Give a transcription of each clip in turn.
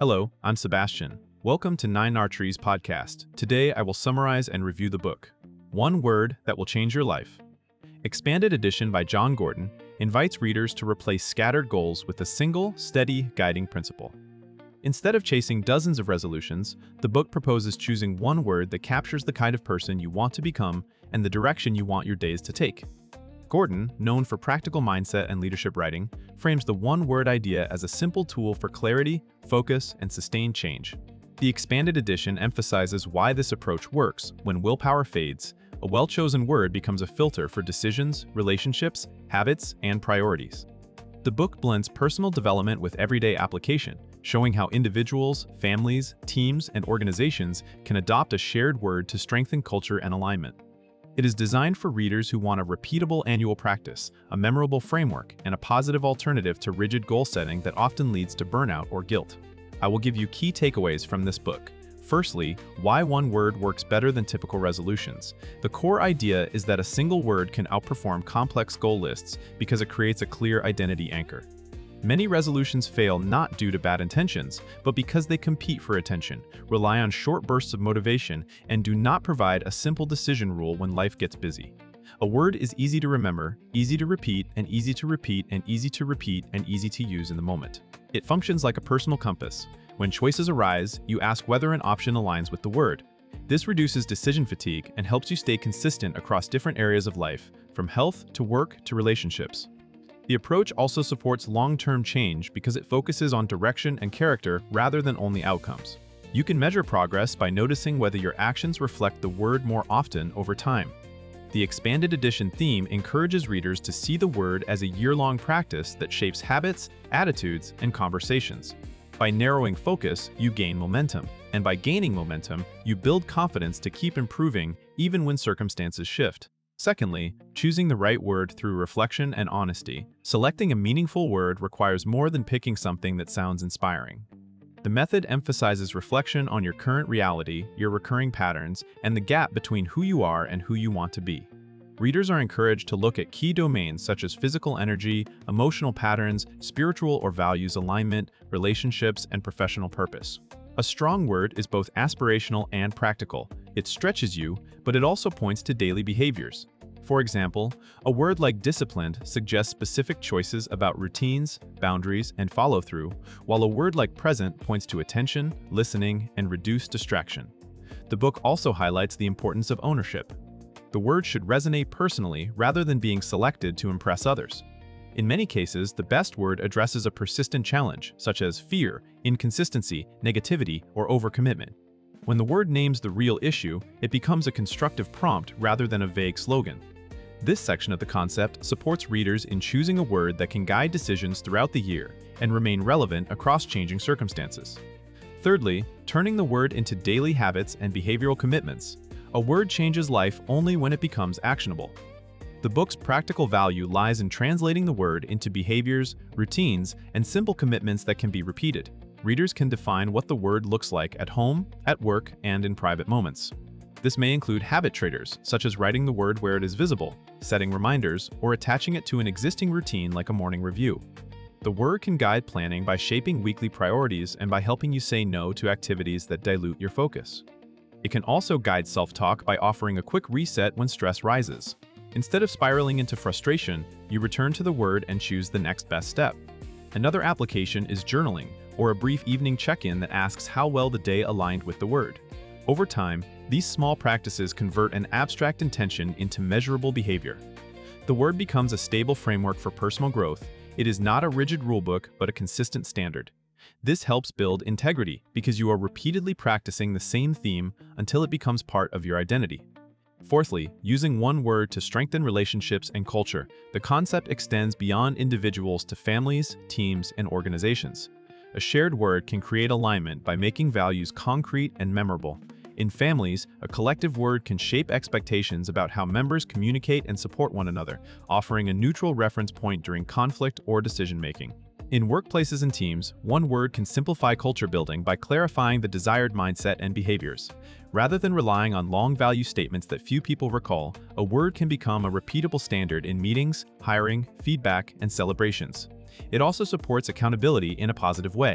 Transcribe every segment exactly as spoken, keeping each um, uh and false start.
Hello, I'm Sebastian. Welcome to Nine Arteries podcast. Today I will summarize and review the book, One Word That Will Change Your Life. Expanded edition by Jon Gordon invites readers to replace scattered goals with a single, steady, guiding principle. Instead of chasing dozens of resolutions, the book proposes choosing one word that captures the kind of person you want to become and the direction you want your days to take. Gordon, known for practical mindset and leadership writing, frames the one-word idea as a simple tool for clarity, focus, and sustained change. The expanded edition emphasizes why this approach works. When willpower fades, a well-chosen word becomes a filter for decisions, relationships, habits, and priorities. The book blends personal development with everyday application, showing how individuals, families, teams, and organizations can adopt a shared word to strengthen culture and alignment. It is designed for readers who want a repeatable annual practice, a memorable framework, and a positive alternative to rigid goal setting that often leads to burnout or guilt. I will give you key takeaways from this book. Firstly, why one word works better than typical resolutions. The core idea is that a single word can outperform complex goal lists because it creates a clear identity anchor. Many resolutions fail not due to bad intentions, but because they compete for attention, rely on short bursts of motivation, and do not provide a simple decision rule when life gets busy. A word is easy to remember, easy to repeat, and easy to repeat, and easy to repeat, and easy to use in the moment. It functions like a personal compass. When choices arise, you ask whether an option aligns with the word. This reduces decision fatigue and helps you stay consistent across different areas of life, from health to work to relationships. The approach also supports long-term change because it focuses on direction and character rather than only outcomes. You can measure progress by noticing whether your actions reflect the word more often over time. The expanded edition theme encourages readers to see the word as a year-long practice that shapes habits, attitudes, and conversations. By narrowing focus, you gain momentum, and by gaining momentum, you build confidence to keep improving even when circumstances shift. Secondly, choosing the right word through reflection and honesty. Selecting a meaningful word requires more than picking something that sounds inspiring. The method emphasizes reflection on your current reality, your recurring patterns, and the gap between who you are and who you want to be. Readers are encouraged to look at key domains such as physical energy, emotional patterns, spiritual or values alignment, relationships, and professional purpose. A strong word is both aspirational and practical. It stretches you, but it also points to daily behaviors. For example, a word like disciplined suggests specific choices about routines, boundaries, and follow-through, while a word like present points to attention, listening, and reduced distraction. The book also highlights the importance of ownership. The word should resonate personally rather than being selected to impress others. In many cases, the best word addresses a persistent challenge, such as fear, inconsistency, negativity, or overcommitment. When the word names the real issue, it becomes a constructive prompt rather than a vague slogan. This section of the concept supports readers in choosing a word that can guide decisions throughout the year and remain relevant across changing circumstances. Thirdly, turning the word into daily habits and behavioral commitments. A word changes life only when it becomes actionable. The book's practical value lies in translating the word into behaviors, routines, and simple commitments that can be repeated. Readers can define what the word looks like at home, at work, and in private moments. This may include habit triggers, such as writing the word where it is visible, setting reminders, or attaching it to an existing routine like a morning review. The word can guide planning by shaping weekly priorities and by helping you say no to activities that dilute your focus. It can also guide self-talk by offering a quick reset when stress rises. Instead of spiraling into frustration, you return to the word and choose the next best step. Another application is journaling, or a brief evening check-in that asks how well the day aligned with the word. Over time, these small practices convert an abstract intention into measurable behavior. The word becomes a stable framework for personal growth. It is not a rigid rulebook, but a consistent standard. This helps build integrity because you are repeatedly practicing the same theme until it becomes part of your identity. Fourthly, using one word to strengthen relationships and culture. The concept extends beyond individuals to families, teams, and organizations. A shared word can create alignment by making values concrete and memorable. In families, a collective word can shape expectations about how members communicate and support one another, offering a neutral reference point during conflict or decision-making. In workplaces and teams, one word can simplify culture building by clarifying the desired mindset and behaviors. Rather than relying on long value statements that few people recall, a word can become a repeatable standard in meetings, hiring, feedback, and celebrations. It also supports accountability in a positive way.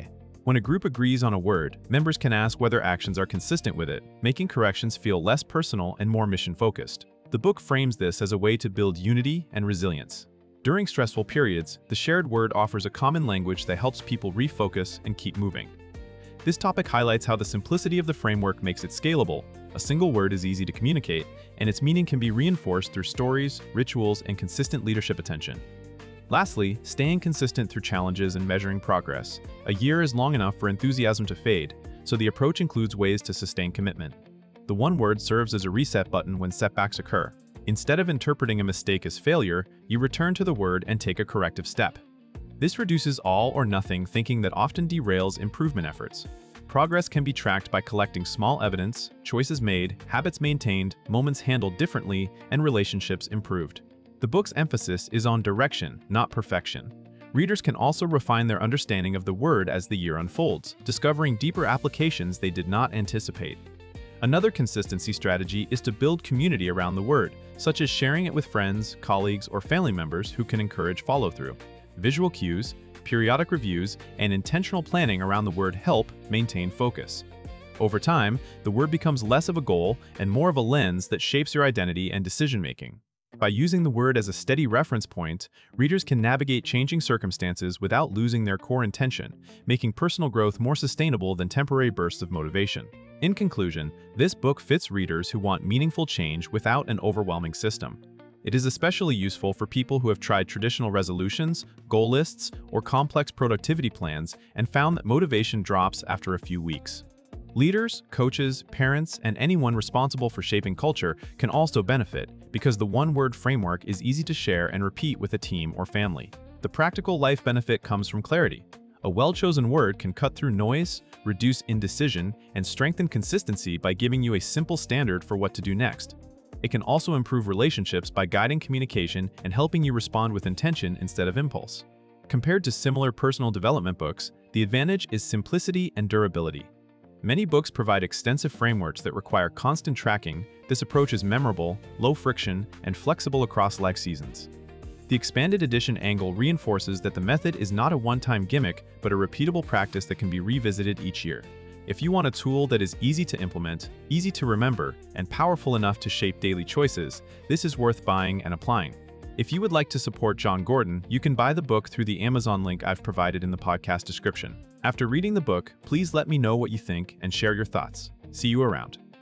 When a group agrees on a word, members can ask whether actions are consistent with it, making corrections feel less personal and more mission-focused. The book frames this as a way to build unity and resilience. During stressful periods, the shared word offers a common language that helps people refocus and keep moving. This topic highlights how the simplicity of the framework makes it scalable. A single word is easy to communicate, and its meaning can be reinforced through stories, rituals, and consistent leadership attention. Lastly, staying consistent through challenges and measuring progress. A year is long enough for enthusiasm to fade, so the approach includes ways to sustain commitment. The one word serves as a reset button when setbacks occur. Instead of interpreting a mistake as failure, you return to the word and take a corrective step. This reduces all or nothing thinking that often derails improvement efforts. Progress can be tracked by collecting small evidence, choices made, habits maintained, moments handled differently, and relationships improved. The book's emphasis is on direction, not perfection. Readers can also refine their understanding of the word as the year unfolds, discovering deeper applications they did not anticipate. Another consistency strategy is to build community around the word, such as sharing it with friends, colleagues, or family members who can encourage follow-through. Visual cues, periodic reviews, and intentional planning around the word help maintain focus. Over time, the word becomes less of a goal and more of a lens that shapes your identity and decision-making. By using the word as a steady reference point, readers can navigate changing circumstances without losing their core intention, making personal growth more sustainable than temporary bursts of motivation. In conclusion, this book fits readers who want meaningful change without an overwhelming system. It is especially useful for people who have tried traditional resolutions, goal lists, or complex productivity plans and found that motivation drops after a few weeks. Leaders, coaches, parents, and anyone responsible for shaping culture can also benefit because the one-word framework is easy to share and repeat with a team or family. The practical life benefit comes from clarity. A well-chosen word can cut through noise, reduce indecision, and strengthen consistency by giving you a simple standard for what to do next. It can also improve relationships by guiding communication and helping you respond with intention instead of impulse. Compared to similar personal development books, the advantage is simplicity and durability. Many books provide extensive frameworks that require constant tracking. This approach is memorable, low friction, and flexible across life seasons. The expanded edition angle reinforces that the method is not a one-time gimmick, but a repeatable practice that can be revisited each year. If you want a tool that is easy to implement, easy to remember, and powerful enough to shape daily choices, this is worth buying and applying. If you would like to support Jon Gordon, you can buy the book through the Amazon link I've provided in the podcast description. After reading the book, please let me know what you think and share your thoughts. See you around.